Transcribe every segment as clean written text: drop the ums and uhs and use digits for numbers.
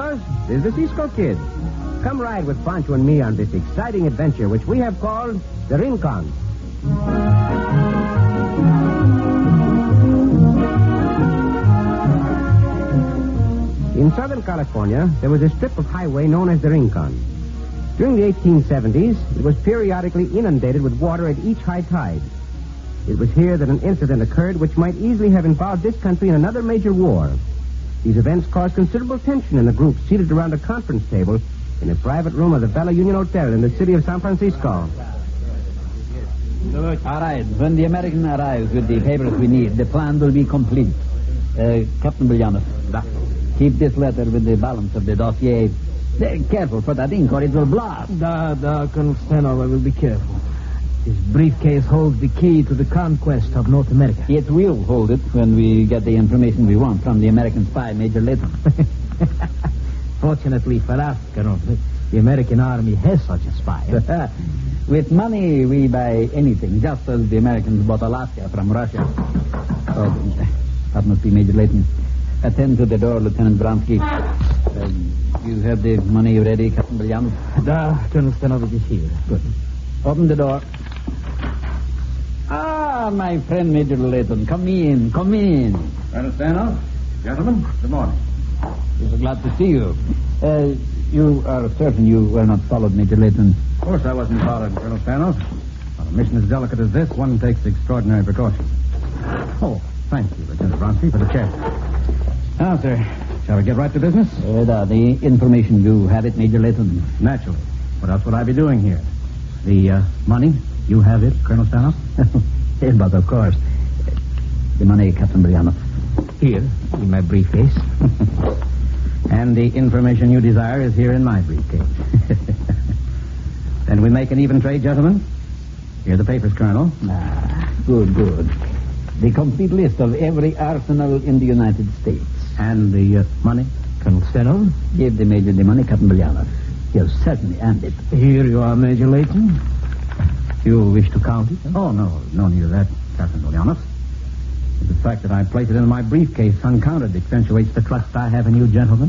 amigos, this is the Cisco Kid. Come ride with Pancho and me on this exciting adventure, which we have called the Rincon. In Southern California, there was a strip of highway known as the Rincon. During the 1870s, it was periodically inundated with water at each high tide. It was here that an incident occurred which might easily have involved this country in another major war. These events caused considerable tension in the group seated around a conference table in a private room of the Bella Union Hotel in the city of San Francisco. All right. When the American arrives with the papers we need, the plan will be complete. Captain Billianos, keep this letter with the balance of the dossier. Careful for that ink or it will blast. Colonel Stanov, I will be careful. This briefcase holds the key to the conquest of North America. It will hold it when we get the information we want from the American spy, Major Layton. Fortunately for us, Colonel, the American army has such a spy. With money, we buy anything, just as the Americans bought Alaska from Russia. Oh, that must be Major Layton. Attend to the door, Lieutenant Vronsky. You have the money ready, Captain Billianos? Colonel Stanovich is here. Good. Open the door. Ah, my friend Major Layton. Come in. Colonel Stanov, gentlemen, good morning. We're glad to see you. You are certain you were not followed, Major Layton? Of course I wasn't followed, Colonel Stanov. On a mission as delicate as this, one takes extraordinary precautions. Oh, thank you, Lieutenant Vronsky, for the check. Now, sir, shall we get right to business? The information, you have it, Major Layton? Naturally. What else would I be doing here? The money, you have it, Colonel Stanov? Yes, but of course. The money, Captain Billianos. Here, in my briefcase. And the information you desire is here in my briefcase. Then we make an even trade, gentlemen. Here are the papers, Colonel. Good. The complete list of every arsenal in the United States. And the money? Colonel Stanov? Give the Major the money, Captain Billianos. He'll certainly earned it. Here you are, Major Layton. You wish to count it? Oh, no need of that, Captain Billianos. The fact that I place it in my briefcase uncounted accentuates the trust I have in you, gentlemen.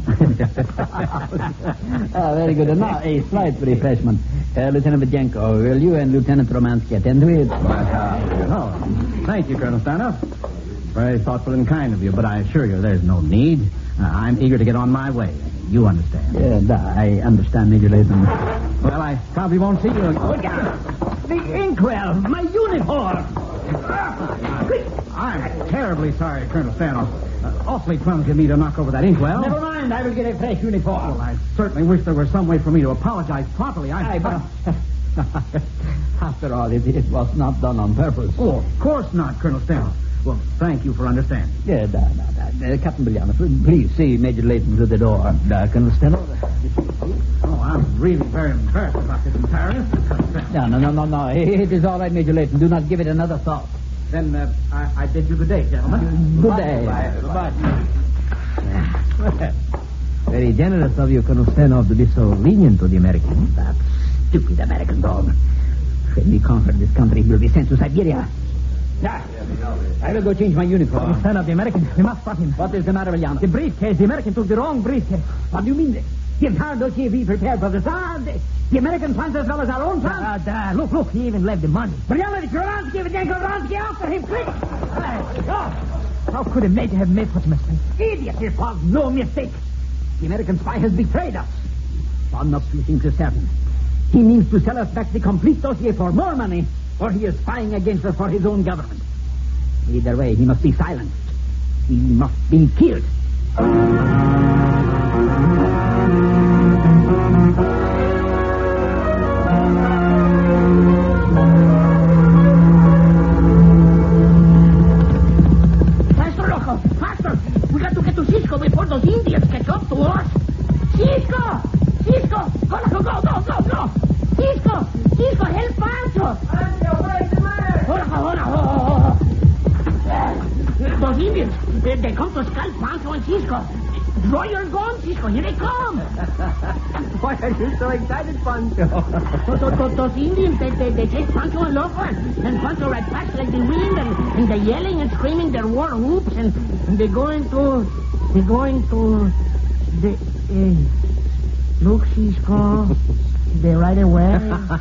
Very good. And now, a slight refreshment. Lieutenant Videnko, will you and Lieutenant Romansky attend to it? Oh, thank you, Colonel Stanov. Very thoughtful and kind of you, but I assure you there's no need. I'm eager to get on my way. You understand. I understand, Major Layton. Well, I probably won't see you again. The inkwell, my uniform. I'm terribly sorry, Colonel Stanov. Awfully clumsy of me to knock over that inkwell. Never mind, I will get a fresh uniform. Well, I certainly wish there were some way for me to apologize properly. After all, it was not done on purpose. Oh, of course not, Colonel Stanov. Well, thank you for understanding. Captain Billianos, please see Major Layton to the door. Colonel Stanov. Oh, I'm really very embarrassed about this entire incident, Colonel Stanov. No. It is all right, Major Layton. Do not give it another thought. Then I bid you good day, gentlemen. Good day. Goodbye. Very generous of you, Colonel Stanov, to be so lenient to the Americans. That stupid American dog. When we conquer this country, he will be sent to Siberia. I will go change my uniform. Colonel Stanov, the American, we must stop him. What is the matter, William? The briefcase, the American took the wrong briefcase. What do you mean? The entire dossier we prepared for the Tsar. The American plans as well as our own plans. Look, he even left the money. Brianna, Vronsky, Vronsky, after him, quick! How could a major have made such a mistake? Idiot, it was no mistake. The American spy has betrayed us. One of two things is certain. He means to sell us back the complete dossier for more money, or he is spying against us for his own government. Either way, he must be silenced. He must be killed. Faster! We got to get to Cisco before those Indians catch up to us. Cisco! Go! Cisco, help Pancho! Hold on. Those Indians, they come to scalp Pancho and Cisco. Draw your gun, Cisco. Here they come. Why are you so excited, Pancho? Those Indians, they take Pancho and Loco, and Pancho right past like the wind, and they're yelling and screaming their war whoops, and they're going to Look, Cisco. They right away.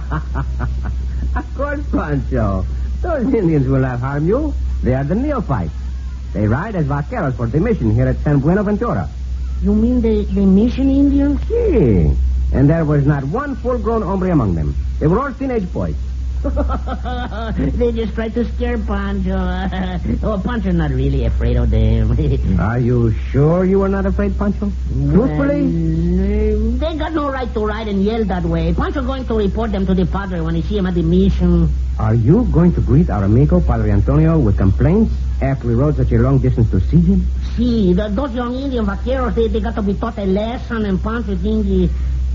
Of course, Pancho. Those Indians will not harm you. They are the neophytes. They ride as vaqueros for the mission here at San Buenaventura. You mean the mission Indians? Si. And there was not one full-grown hombre among them. They were all teenage boys. They just tried to scare Pancho. Oh, Pancho's not really afraid of them. Are you sure you were not afraid, Pancho? Truthfully? They got no right to ride and yell that way. Pancho's going to report them to the padre when he see him at the mission. Are you going to greet our amigo, Padre Antonio, with complaints after we rode such a long distance to see him? See, those young Indian vaqueros, they got to be taught a lesson, and Pancho thinks...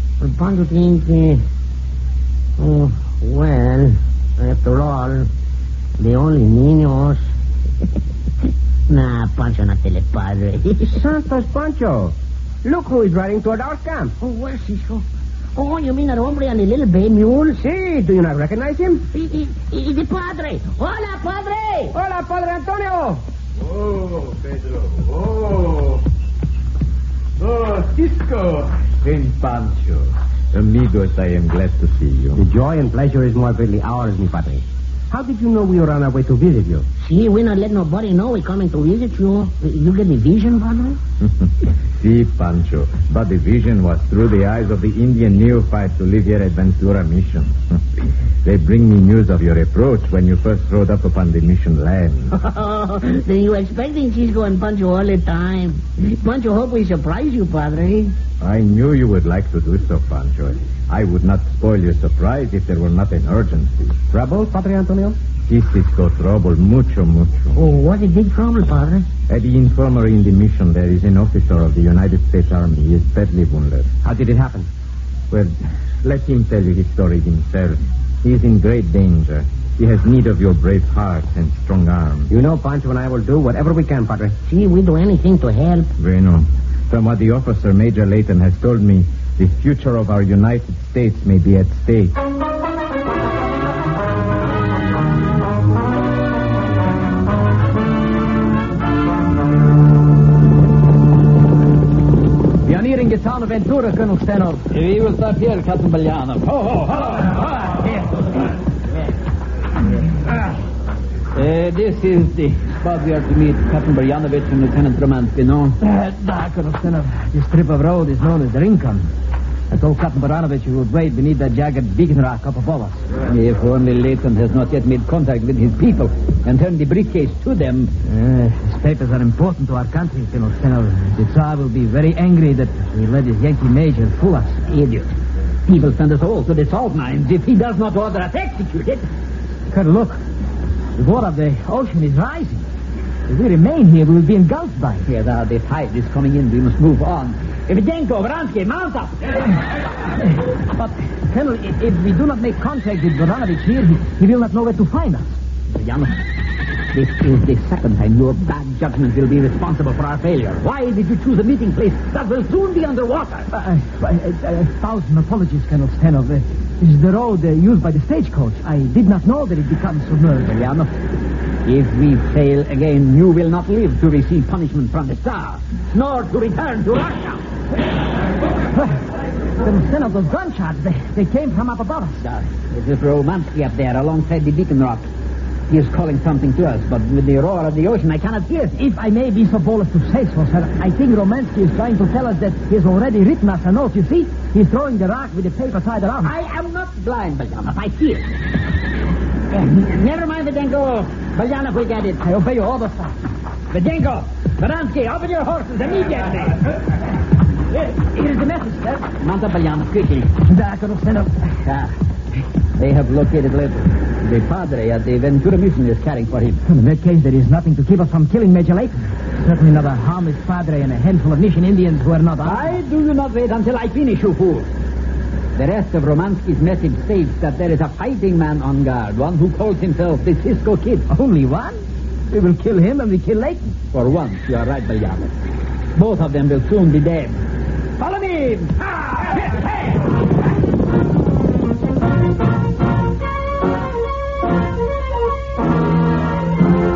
well, after all, the only niños... Nah, Pancho not tell el padre. Santos, Pancho. Look who is riding toward our camp. Oh, where's Cisco? Oh, you mean that hombre on the little bay mule? Si, do you not recognize him? The padre. Hola, padre. Hola, Padre Antonio. Oh, Pedro. Oh, Cisco. Friend Pancho. Amigos, I am glad to see you. The joy and pleasure is more greatly ours, mi padre. How did you know we were on our way to visit you? See, we not let nobody know we're coming to visit you. You get the vision, padre? Si, Pancho. But the vision was through the eyes of the Indian neophytes who live here at Ventura Mission. They bring me news of your approach when you first rode up upon the mission land. Then you expecting Cisco and Pancho all the time. Pancho hope we surprise you, padre. I knew you would like to do so, Pancho. I would not spoil your surprise if there were not an urgency. Trouble, Padre Antonio? Si, Cisco, trouble. Mucho. Oh, what a big trouble, padre. At the infirmary in the mission, there is an officer of the United States Army. He is badly wounded. How did it happen? Well, let him tell you his story himself. He is in great danger. He has need of your brave heart and strong arms. You know, Pancho and I will do whatever we can, Padre. See, we do anything to help. Bueno, from what the officer, Major Layton, has told me, the future of our United States may be at stake. We are nearing the town of Ventura, Colonel Stenhouse. We will start here, Captain Balianov. This is the spot we are to meet Captain Baryanovich and Lieutenant Romansky, no? Colonel Stenhouse. This strip of road is known as the Rincon. I told Captain Baranovich we would wait beneath that jagged beacon rock up above us. If only Leighton has not yet made contact with his people and turned the briefcase to them. His papers are important to our country, Colonel Stenhouse. The Tsar will be very angry that we let his Yankee major fool us. Idiot. He will send us all to the salt mines if he does not order us executed. Colonel, look. The water of the ocean is rising. If we remain here, we will be engulfed by it. Here, now, the tide is coming in. We must move on. Evidenko, Varansky, mount up. But, Colonel, if we do not make contact with Baranovich here, he will not know where to find us. Yanov, this is the second time your bad judgment will be responsible for our failure. Why did you choose a meeting place that will soon be underwater? A thousand apologies, Colonel Stenhouse. This is the road used by the stagecoach. I did not know that it becomes submerged. Yanov, if we fail again, you will not live to receive punishment from the Tsar, nor to return to Russia. Colonel Stenhouse, those gunshots, they came from up above us. It is Romansky up there alongside the beacon rock. He is calling something to us, but with the roar of the ocean, I cannot hear. If I may be so bold as to say so, sir, I think Romansky is trying to tell us that he has already written us a note. You see, he's throwing the rock with the paper tied around. I am not blind, Balyanov. I see it. Never mind, Videnko. Balyanov will get it. I obey your orders, sir. Videnko, Varansky, open your horses immediately. Here is the message, sir. Mount up, Balyanov, quickly. Colonel Stenhouse. They have located Leighton. The padre at the Ventura Mission is caring for him. In that case, there is nothing to keep us from killing Major Layton. Certainly not a harmless padre and a handful of mission Indians who are not armed. Why do you not wait until I finish, you fool? The rest of Romansky's message states that there is a fighting man on guard, one who calls himself the Cisco Kid. Only one? We will kill him and we kill Layton. For once, you are right, Balyanov. Both of them will soon be dead. Follow me!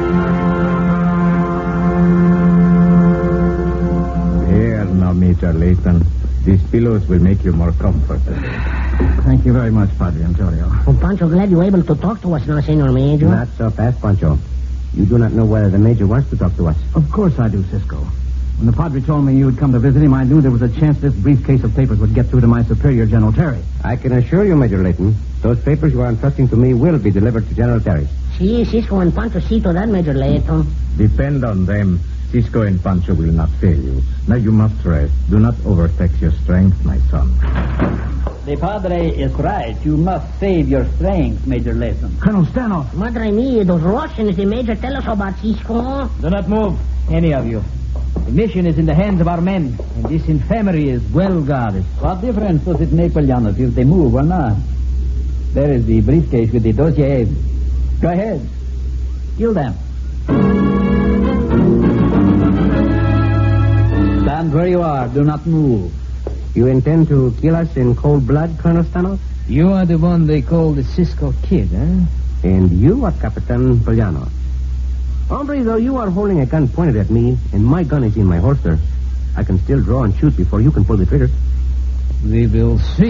Major Layton. Captain. These pillows will make you more comfortable. Thank you very much, Padre Antonio. Oh, Pancho, glad you're able to talk to us now, Senor Major. Not so fast, Pancho. You do not know whether the Major wants to talk to us. Of course I do, Cisco. When the Padre told me you would come to visit him, I knew there was a chance this briefcase of papers would get through to my superior, General Terry. I can assure you, Major Layton, those papers you are entrusting to me will be delivered to General Terry. Si, Cisco and Pancho see to that, Major Layton. Depend on them. Cisco and Pancho will not fail you. Now you must rest. Do not overtax your strength, my son. The Padre is right. You must save your strength, Major Layton. Colonel Stanoff. Madre mia, those Russians the Major tell us about, Cisco. Do not move, any of you. The mission is in the hands of our men, and this infirmary is well guarded. What difference does it make, Polyanov, if they move or not? There is the briefcase with the dossier. Go ahead. Kill them. Stand where you are. Do not move. You intend to kill us in cold blood, Colonel Stanoff? You are the one they call the Cisco Kid, eh? And you are Capitan Poliano. Hombre, though you are holding a gun pointed at me, and my gun is in my holster, I can still draw and shoot before you can pull the trigger. We will see.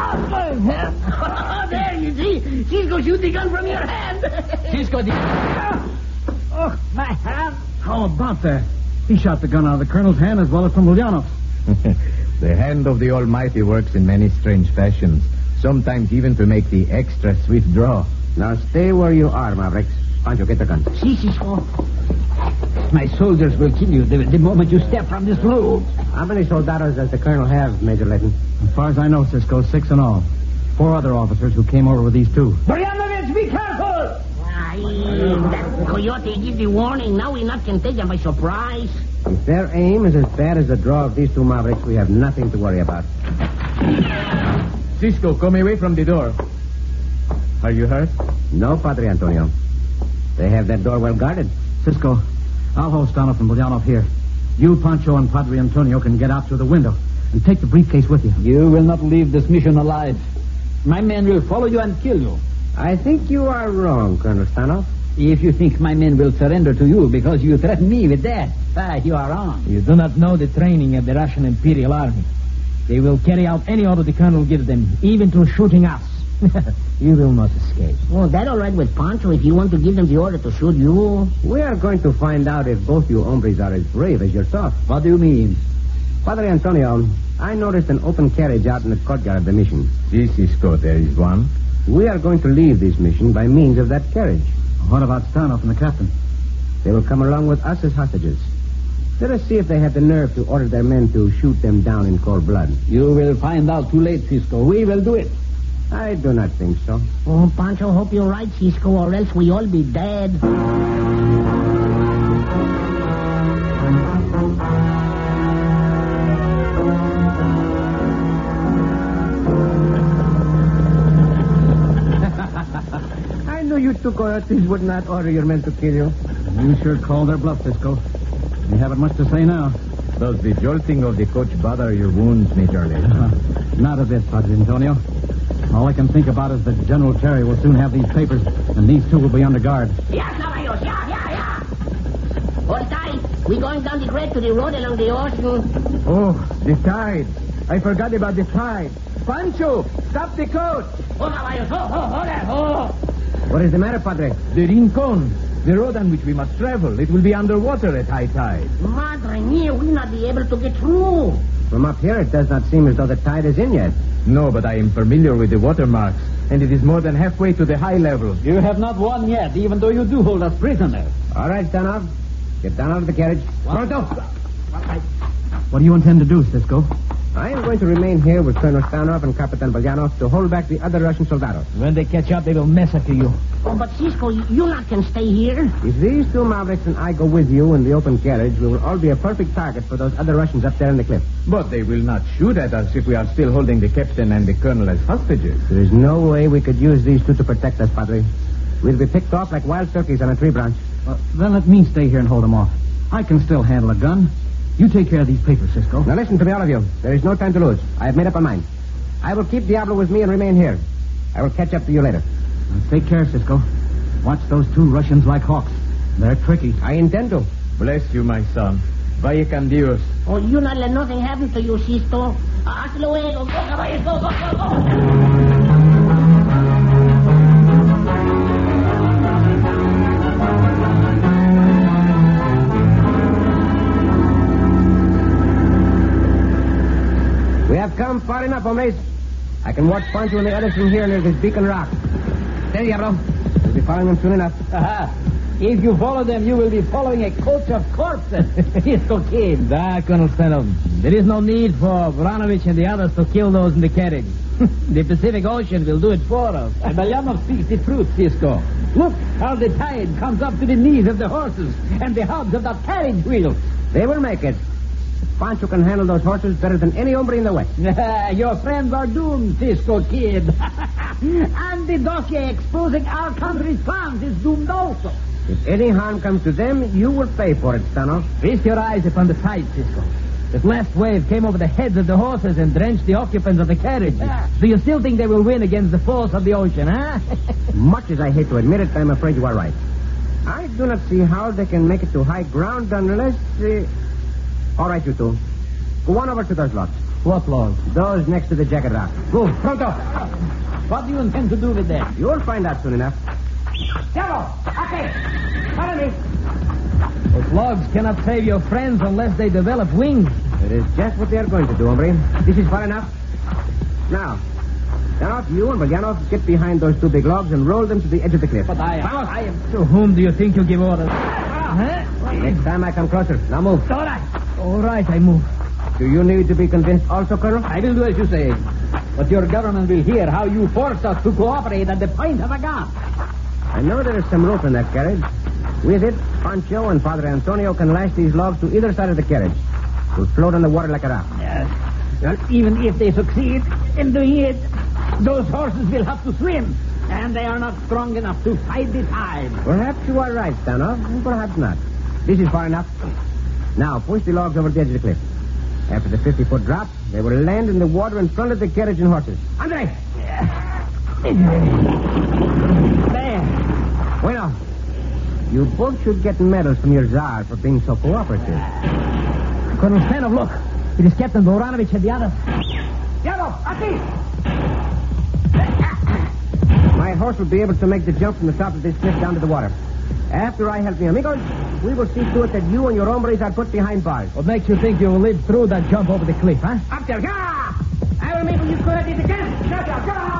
There, you see. Cisco shoot the gun from your hand. Cisco, Oh, my hand. How about that? He shot the gun out of the Colonel's hand as well as from Ulyanov's. The hand of the Almighty works in many strange fashions, sometimes even to make the extra swift draw. Now stay where you are, Mavericks. Pancho, get the gun. Si, Cisco. My soldiers will kill you the moment you step from this road. How many soldados does the Colonel have, Major Layton? As far as I know, Cisco, 6 in all. 4 other officers who came over with these 2. Borianovich, be careful! That coyote give the warning. Now we not can take them by surprise. If their aim is as bad as the draw of these 2 Mavericks, we have nothing to worry about. Cisco, come away from the door. Are you hurt? No, Padre Antonio. They have that door well guarded. Cisco, I'll hold Stanoff and Ulyanov here. You, Pancho, and Padre Antonio can get out through the window and take the briefcase with you. You will not leave this mission alive. My men will follow you and kill you. I think you are wrong, Colonel Stanoff. If you think my men will surrender to you because you threaten me with death, you are wrong. You do not know the training of the Russian Imperial Army. They will carry out any order the Colonel gives them, even to shooting us. You will not escape. Oh, that all right with Pancho if you want to give them the order to shoot you. We are going to find out if both you hombres are as brave as yourself. What do you mean? Padre Antonio, I noticed an open carriage out in the courtyard of the mission. Yes, Cisco, there is one. We are going to leave this mission by means of that carriage. What about Stanoff and the captain? They will come along with us as hostages. Let us see if they have the nerve to order their men to shoot them down in cold blood. You will find out too late, Cisco. We will do it. I do not think so. Oh, Pancho, hope you're right, Cisco, or else we all be dead. I knew you 2 coyotes would not order your men to kill you. You sure called their bluff, Cisco. You haven't much to say now. Does the jolting of the coach bother your wounds, Major Layton? Not a bit, Padre Antonio. All I can think about is that General Terry will soon have these papers, and these 2 will be under guard. Yeah, caballos, yeah. All tight. We're going down the grade to the road along the ocean. Oh, the tide. I forgot about the tide. Pancho, stop the coach. Oh, caballos, oh, there. What is the matter, Padre? The Rincon, the road on which we must travel. It will be underwater at high tide. Madre mia, we'll not be able to get through. From up here, it does not seem as though the tide is in yet. No, but I am familiar with the watermarks, and it is more than halfway to the high level. You have not won yet, even though you do hold us prisoners. All right, Stanoff. Get down out of the carriage. Pronto. What do you intend to do, Cisco? I am going to remain here with Colonel Stanoff and Capitan Bolyanov to hold back the other Russian soldados. When they catch up, they will massacre you. Oh, but Cisco, you not can stay here. If these 2 Mavericks and I go with you in the open carriage, we will all be a perfect target for those other Russians up there in the cliff. But they will not shoot at us if we are still holding the captain and the colonel as hostages. There is no way we could use these 2 to protect us, Padre. We'll be picked off like wild turkeys on a tree branch. Then let me stay here and hold them off. I can still handle a gun. You take care of these papers, Cisco. Now listen to me, all of you. There is no time to lose. I have made up my mind. I will keep Diablo with me and remain here. I will catch up to you later. Now, take care, Cisco. Watch those 2 Russians like hawks. They're tricky. I intend to. Bless you, my son. Vaya con Dios. Oh, you not let nothing happen to you, Cisco. Hasta luego. Go, caballos, go, go, go, go. We have come far enough, hombres. I can watch Pancho and the others from here near this beacon rock. Steady, Diablo. We'll be following them soon enough. If you follow them, you will be following a coach of corpses. Cisco Kid. Colonel Stanov. There is no need for Varanovich and the others to kill those in the carriage. The Pacific Ocean will do it for us. Belyanov speaks the truth, Cisco. Look how the tide comes up to the knees of the horses and the hubs of the carriage wheels. They will make it. Pancho can handle those horses better than any hombre in the West. Your friends are doomed, Cisco Kid. And the dossier exposing our country's plans is doomed also. If any harm comes to them, you will pay for it, Stanov. Feast your eyes upon the tide, Cisco. This last wave came over the heads of the horses and drenched the occupants of the carriage. Do you still think they will win against the force of the ocean, huh? Much as I hate to admit it, I'm afraid you are right. I do not see how they can make it to high ground unless... All right, you two. Go on over to those logs. What logs? Those next to the jagged rock. Go, pronto. What do you intend to do with them? You'll find out soon enough. Diablo, okay. Follow me. Those logs cannot save your friends unless they develop wings. It is just what they are going to do, hombre. This is far enough. Now you and Belyanov get behind those two big logs and roll them to the edge of the cliff. But I am... To whom do you think you'll give orders? Huh? Next time I come closer. Now move. All right. All right, I move. Do you need to be convinced also, Colonel? I will do as you say. But your government will hear how you forced us to cooperate at the point of a gun. I know there is some rope in that carriage. With it, Pancho and Padre Antonio can lash these logs to either side of the carriage. We'll float on the water like a raft. Yes. Well, even if they succeed in doing it, those horses will have to swim. And they are not strong enough to fight the tide. Perhaps you are right, Stanov. Perhaps not. This is far enough. Now, push the logs over the edge of the cliff. After the 50-foot drop, they will land in the water in front of the carriage and horses. Andre! There. Bueno. You both should get medals from your Tsar for being so cooperative. Colonel Stanov, look. It is Captain Varanovich and the others. Diablo, aquí! My horse will be able to make the jump from the top of this cliff down to the water. After I help me, amigos, we will see to it that you and your hombres are put behind bars. What makes you think you will live through that jump over the cliff, huh? Up there, go! I will make you good at it again. Shut up, go!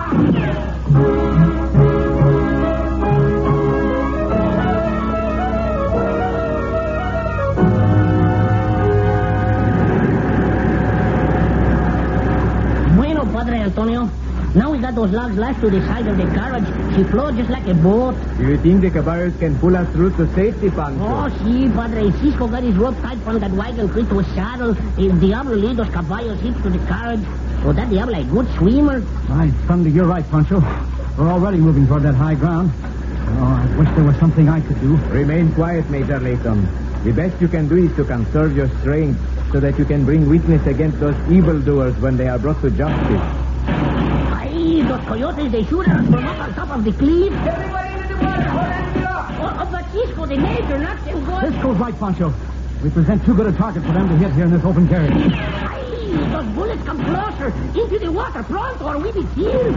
Bueno, Padre Antonio. Now we got those logs lashed to the side of the carriage. She floats just like a boat. Do you think the caballos can pull us through to safety, Pancho? Oh, sí, Padre. Cisco got his rope tied from that wagon crate to a saddle. El Diablo lead those caballos hitched to the carriage. Oh, that Diablo a good swimmer. My thunder, you're right, Pancho. We're already moving toward that high ground. Oh, I wish there was something I could do. Remain quiet, Major Layton. The best you can do is to conserve your strength so that you can bring witness against those evildoers when they are brought to justice. Aye, those coyotes, they shoot us from up on top of the cliff. Everybody into the water. Hold on, get up. Oh, but Cisco, the major, not them good. Cisco's right, Pancho. We present too good a target for them to hit here in this open carriage. Aye, those bullets come closer into the water pronto or we be killed.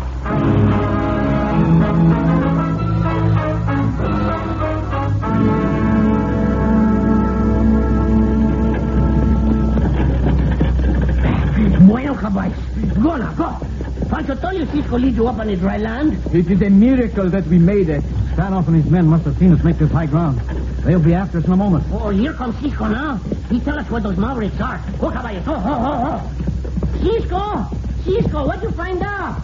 Bueno, caballos. Go now, go. Pancho told you Cisco lead you up on the dry land. It is a miracle that we made it. Stanoff and his men must have seen us make this high ground. They'll be after us in a moment. Oh, here comes Cisco now. He tell us where those mavericks are. Go, caballos. Oh. Cisco! Cisco, what'd you find out?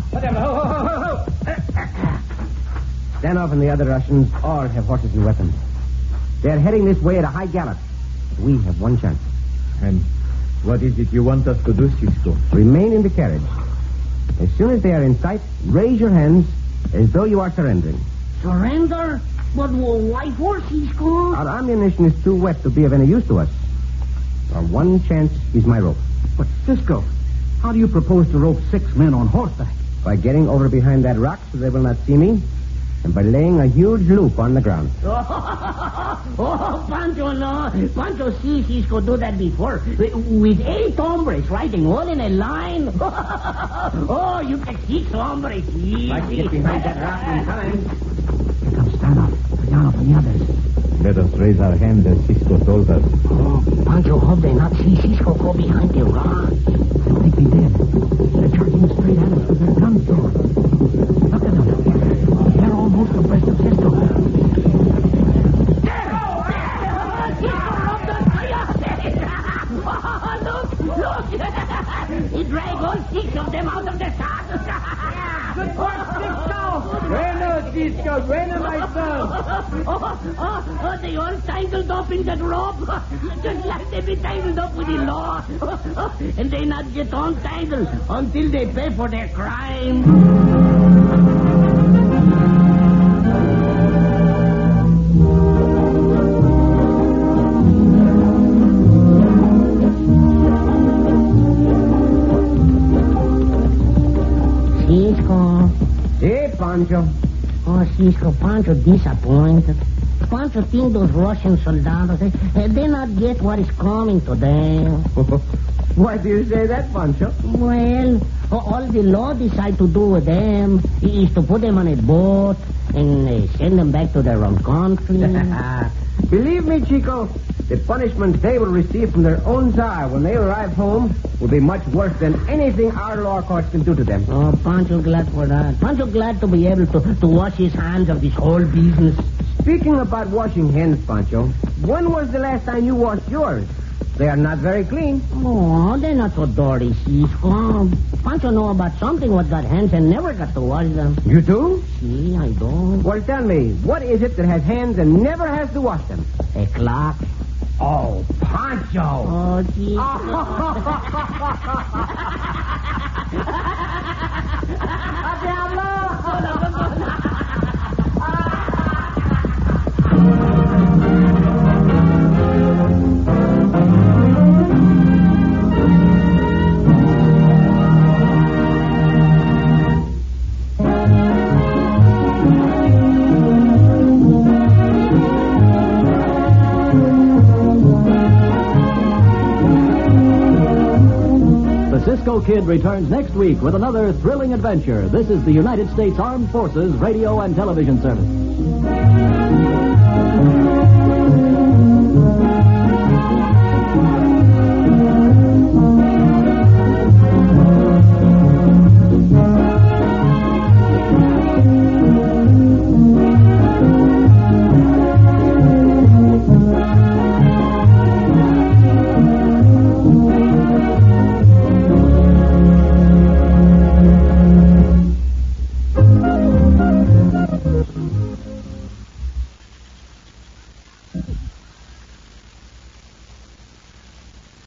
Stanov and the other Russians all have horses and weapons. They're heading this way at a high gallop. We have one chance. And what is it you want us to do, Cisco? Remain in the carriage. As soon as they are in sight, raise your hands as though you are surrendering. Surrender? But why for, Cisco? Our ammunition is too wet to be of any use to us. Our one chance is my rope. But, Cisco, how do you propose to rope 6 men on horseback? By getting over behind that rock so they will not see me, and by laying a huge loop on the ground. Oh, Pancho, no. Pancho see Cisco do that before. With 8 hombres riding all in a line. Oh, you get 6 hombres. Like to get behind that rock in time. Here comes Stanoff, Payano, and the others. Let us raise our hand as Cisco told us. Oh, Pancho, hope they not see Cisco go behind the rock. I don't think they did. They're charging straight at us with their guns drawn. Look at them. They're almost abreast of Cisco. Look! He dragged all 6 of them out of the saddle. Good work, Cisco! Bueno, Cisco, bueno, my son. They all tangled up in that rope. Just like they be tangled up with the law. And they not get untangled until they pay for their crime. Cisco. Hey, Pancho. Oh, Cisco, Pancho disappointed. Pancho think those Russian soldados, they not get what is coming to them. Why do you say that, Pancho? Well, all the law decide to do with them is to put them on a boat and send them back to their own country. Believe me, Chico, the punishment they will receive from their own Tsar when they arrive home will be much worse than anything our law courts can do to them. Oh, Pancho glad for that. Pancho glad to be able to wash his hands of this whole business. Speaking about washing hands, Pancho, when was the last time you washed yours? They are not very clean. Oh, they're not so dirty, Cisco. Pancho know about something what got hands and never got to wash them. You do? See, I don't. Well, tell me, what is it that has hands and never has to wash them? A clock. Oh, Pancho! Oh, Cisco. Cisco Kid returns next week with another thrilling adventure. This is the United States Armed Forces Radio and Television Service.